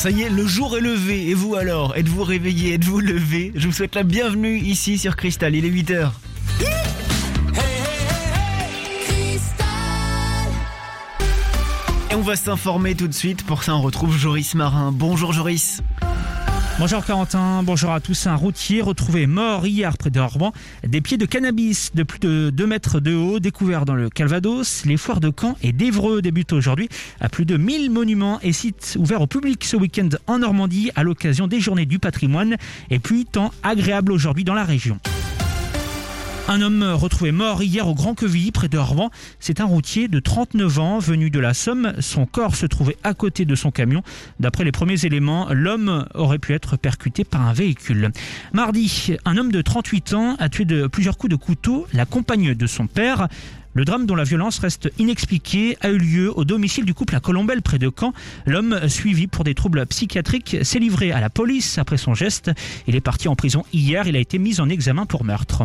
Ça y est, le jour est levé. Et vous alors? Êtes-vous réveillé? Êtes-vous levé? Je vous souhaite la bienvenue ici sur Cristal. Il est 8h. Et on va s'informer tout de suite. Pour ça, on retrouve Joris Marin. Bonjour Joris. Bonjour Corentin, bonjour à tous. Un routier retrouvé mort hier près de Rouen. Des pieds de cannabis de plus de 2 mètres de haut découverts dans le Calvados. Les foires de Caen et d'Évreux débutent aujourd'hui. À plus de 1000 monuments et sites ouverts au public ce week-end en Normandie à l'occasion des Journées du patrimoine. Et puis temps agréable aujourd'hui dans la région. Un homme retrouvé mort hier au Grand Quevilly près de Rouen. C'est un routier de 39 ans venu de la Somme. Son corps se trouvait à côté de son camion. D'après les premiers éléments, l'homme aurait pu être percuté par un véhicule. Mardi, un homme de 38 ans a tué de plusieurs coups de couteau la compagne de son père. Le drame dont la violence reste inexpliquée a eu lieu au domicile du couple à Colombelles près de Caen. L'homme, suivi pour des troubles psychiatriques, s'est livré à la police après son geste. Il est parti en prison hier. Il a été mis en examen pour meurtre.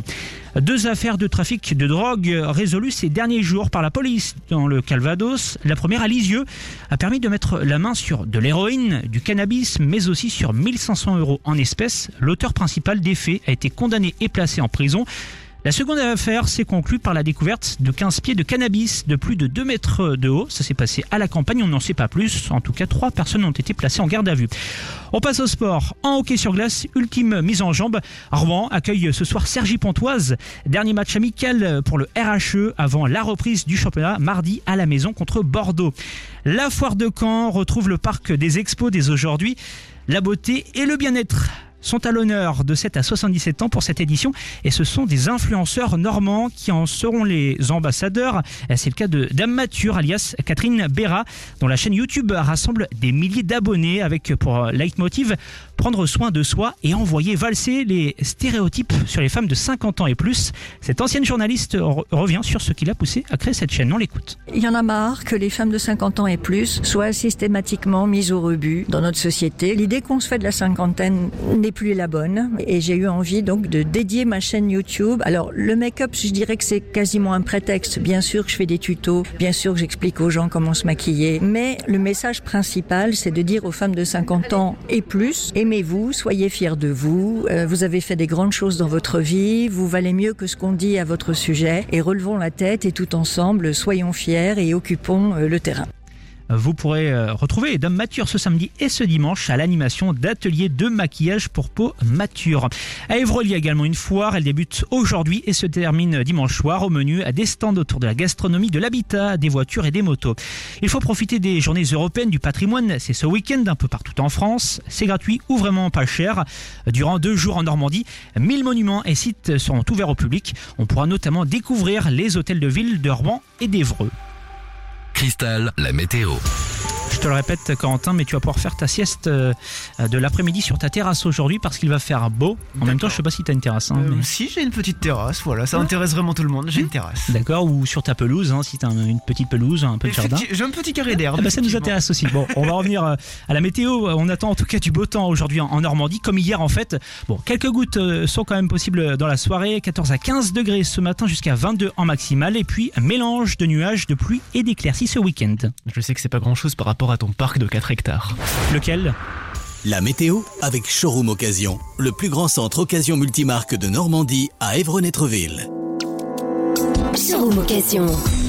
2 affaires de trafic de drogue résolues ces derniers jours par la police dans le Calvados. La première à Lisieux a permis de mettre la main sur de l'héroïne, du cannabis, mais aussi sur 1500 € en espèces. L'auteur principal des faits a été condamné et placé en prison. La seconde affaire s'est conclue par la découverte de 15 pieds de cannabis de plus de 2 mètres de haut. Ça s'est passé à la campagne, on n'en sait pas plus. En tout cas, 3 personnes ont été placées en garde à vue. On passe au sport. En hockey sur glace, ultime mise en jambe. Rouen accueille ce soir Cergy-Pontoise. Dernier match amical pour le RHE avant la reprise du championnat mardi à la maison contre Bordeaux. La foire de Caen retrouve le parc des expos dès aujourd'hui. La beauté et le bien-être sont à l'honneur de 7 à 77 ans pour cette édition et ce sont des influenceurs normands qui en seront les ambassadeurs. C'est le cas de Dame Mature alias Catherine Béra dont la chaîne YouTube rassemble des milliers d'abonnés avec pour leitmotiv prendre soin de soi et envoyer valser les stéréotypes sur les femmes de 50 ans et plus. Cette ancienne journaliste revient sur ce qui l'a poussé à créer cette chaîne. On l'écoute. Il y en a marre que les femmes de 50 ans et plus soient systématiquement mises au rebut dans notre société. L'idée qu'on se fait de la cinquantaine n'est plus la bonne et j'ai eu envie donc de dédier ma chaîne YouTube. Alors le make-up, je dirais que c'est quasiment un prétexte. Bien sûr que je fais des tutos, bien sûr que j'explique aux gens comment se maquiller, mais le message principal c'est de dire aux femmes de 50 ans et plus, aimez-vous, soyez fiers de vous, vous avez fait des grandes choses dans votre vie, vous valez mieux que ce qu'on dit à votre sujet et relevons la tête et tout ensemble soyons fiers et occupons le terrain. Vous pourrez retrouver Dame Mature ce samedi et ce dimanche à l'animation d'ateliers de maquillage pour peau mature. À Évreux, il y a également une foire. Elle débute aujourd'hui et se termine dimanche soir. Au menu, à des stands autour de la gastronomie, de l'habitat, des voitures et des motos. Il faut profiter des journées européennes du patrimoine. C'est ce week-end un peu partout en France. C'est gratuit ou vraiment pas cher. Durant 2 jours en Normandie, 1000 monuments et sites seront ouverts au public. On pourra notamment découvrir les hôtels de ville de Rouen et d'Évreux. Cristal, la météo. Je te le répète Corentin, mais tu vas pouvoir faire ta sieste de l'après-midi sur ta terrasse aujourd'hui parce qu'il va faire beau. En même temps, je sais pas si tu as une terrasse. Mais... Si, j'ai une petite terrasse, voilà, ça intéresse vraiment tout le monde, j'ai une terrasse. D'accord, ou sur ta pelouse, si tu as une petite pelouse, un peu de jardin. J'ai un petit carré d'herbe. Ça nous intéresse aussi. Bon, on va revenir à la météo. On attend en tout cas du beau temps aujourd'hui en Normandie, comme hier en fait. Bon, quelques gouttes sont quand même possibles dans la soirée. 14 à 15 degrés ce matin jusqu'à 22 en maximale. Et puis, un mélange de nuages, de pluie et d'éclaircies ce week-end. Je sais que c'est pas grand-chose par rapport à ton parc de 4 hectares. Lequel ? La météo avec Showroom Occasion, le plus grand centre occasion multimarque de Normandie à Évreux-Netreville. Showroom Occasion.